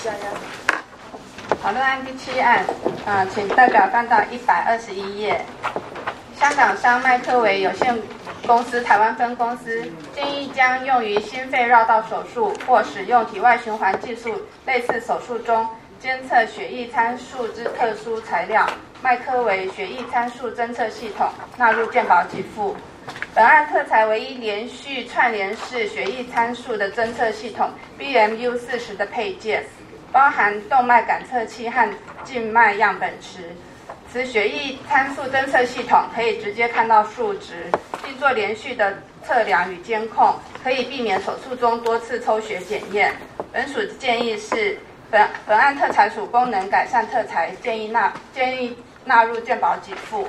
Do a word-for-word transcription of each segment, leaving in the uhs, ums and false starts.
下呀。 讨论案第七案，啊、呃，请代表翻到一百二十一页。香港商麦克维有限公司台湾分公司建议将用于心肺绕道手术或使用体外循环技术类似手术中监测血液参数之特殊材料麦克维血液参数侦测系统纳入健保给付。本案特材唯一连续串联式血液参数的侦测系统 B M U 四十 的配件，包含动脉感测器和静脉样本池。此血液参数侦测系统可以直接看到数值，并做连续的测量与监控，可以避免手术中多次抽血检验。本署建议是本本案特材属功能改善特材，建议纳建议纳入健保给付。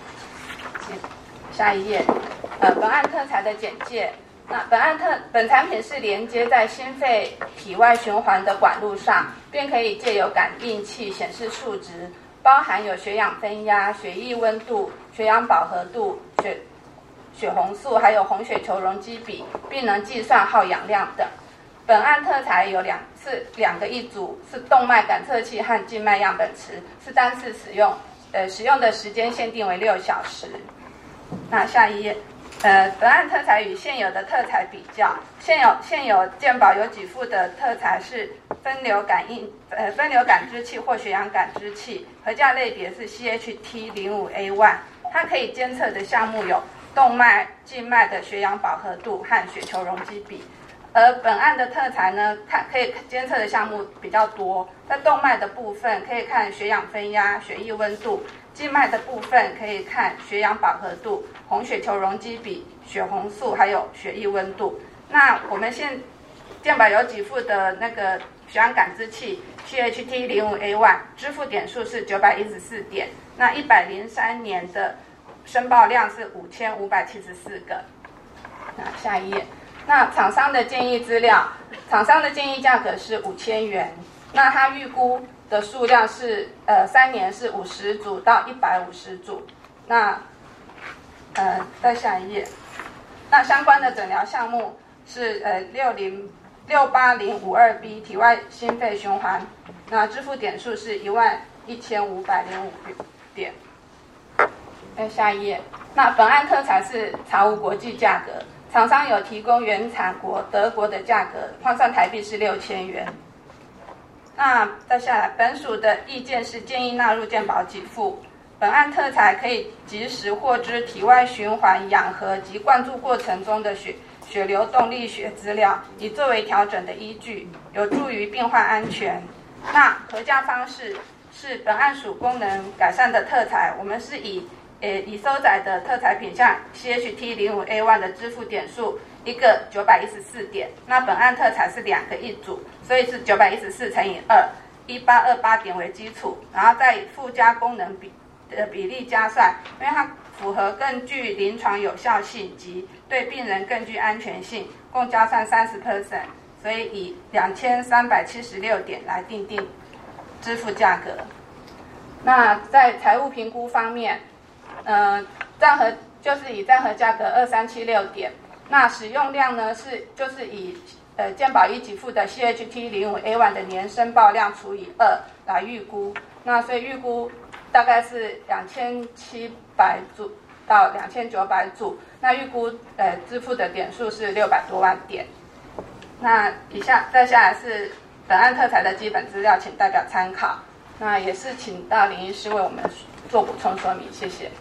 下一页，呃，本案特材的简介。那本案特本产品是连接在心肺体外循环的管路上，便可以借由感应器显示数值。包含有血氧分压、血液温度、血氧饱和度、血血红素，还有红血球容积比，并能计算耗氧量等。本案特材有两次两个一组，是动脉感测器和静脉样本池，是单次使用，呃，使用的时间限定为六小时。那下一页。呃，本案特材与现有的特材比较，现有现有健保有给付的特材是分流感应呃分流感知器或血氧感知器，核价类别是 C H T 零五 A 一， 它可以监测的项目有动脉、静脉的血氧饱和度和血球容积比。而本案的特材呢，看可以监测的项目比较多，在动脉的部分可以看血氧分压、血液温度，静脉的部分可以看血氧饱和度、红血球容积比、血红素还有血液温度。那我们现健保有给付的那个血氧感知器 C H T 零五 A 一 支付点数是九百一十四点，那一百零三年的申报量是五千五百七十四个。那下一页。那厂商的建议资料，厂商的建议价格是五千元，那它预估的数量是呃三年是五十组到一百五十组。那呃再下一页，那相关的诊疗项目是呃六零六八零五二 B 体外心肺循环，那支付点数是一万一千五百零五点。再下一页，那本案特材是查无国际价格。厂商有提供原产国德国的价格，换算台币是六千元。那再下来，本署的意见是建议纳入健保给付。本案特材可以及时获知体外循环、氧合及灌注过程中的血血流动力学资料，以作为调整的依据，有助于病患安全。那核价方式是本案属功能改善的特材，我们是以呃，已收载的特材品项 C H T 零五 A 一 的支付点数一个九百一十四点，那本案特材是两个一组，所以是九百一十四乘以二，一八二八点为基础，然后再以附加功能比的比例加算，因为它符合更具临床有效性及对病人更具安全性，共加算 百分之三十， 所以以两千三百七十六点来订定支付价格。那在财务评估方面，呃，占核就是以占核价格二三七六点，那使用量呢是就是以呃健保已给付的 C H T 零五 A 一 的年申报量除以二来预估，那所以预估大概是两千七百组到两千九百组，那预估呃支付的点数是六百多万点。那以下再下来是本案特材的基本资料，请代表参考。那也是请到林医师为我们做补充说明，谢谢。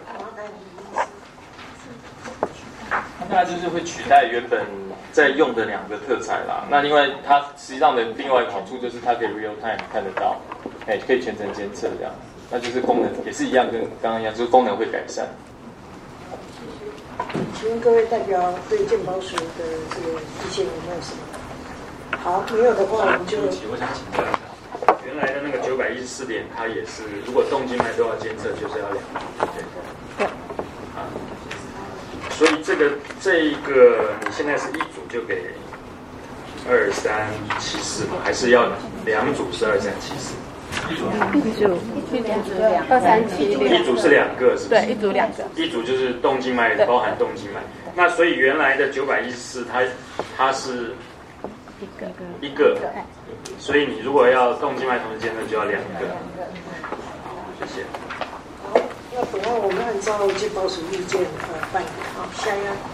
那大概就是会取代原本在用的两个特材啦。那另外它实际上的另外一个好处就是它可以 real time 看得到，哎，可以全程监测这样。那就是功能也是一样，跟刚刚一样，就是功能会改善。 请问各位代表对健保署的这个意见有没有什么？好，没有的话我们就。 我想请教一下。原来的那个九百一十四点，它也是如果动静脉都要监测，就是要两个，对对。啊，所以这个这一个你现在是一组就给二三七四吗？还是要两组是二三七四？ 一组一组是两二三七六。 一组是两个，是不是？ 对，一组两个。 一组就是动静脉包含动静脉。那所以原来的九百一十四，它它是一个一个。 所以你如果要动静脉同时监测，就要两个。好，谢谢。 好，那本案我们按照健保署意见呃办理。好，下一案。